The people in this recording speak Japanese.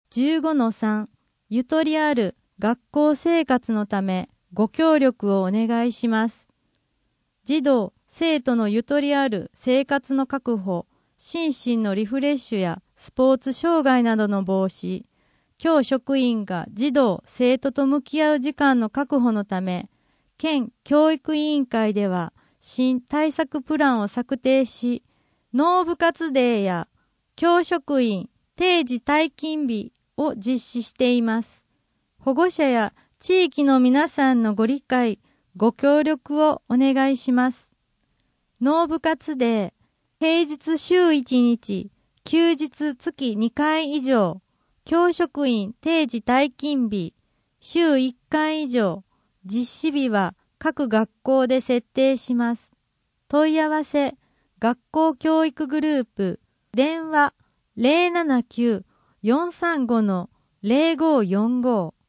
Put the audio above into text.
15-3 ゆとりある学校生活のためご協力をお願いします。児童・生徒のゆとりある生活の確保、心身のリフレッシュやスポーツ障害などの防止、教職員が児童・生徒と向き合う時間の確保のため、県教育委員会では新対策プランを策定し、脳部活デーや教職員定時退勤日を実施しています。保護者や地域の皆さんのご理解、ご協力をお願いします。脳部活デー、平日週1日、休日月2回以上、教職員定時退勤日、週1回以上、実施日は各学校で設定します。問い合わせ、学校教育グループ、電話 079-435-0545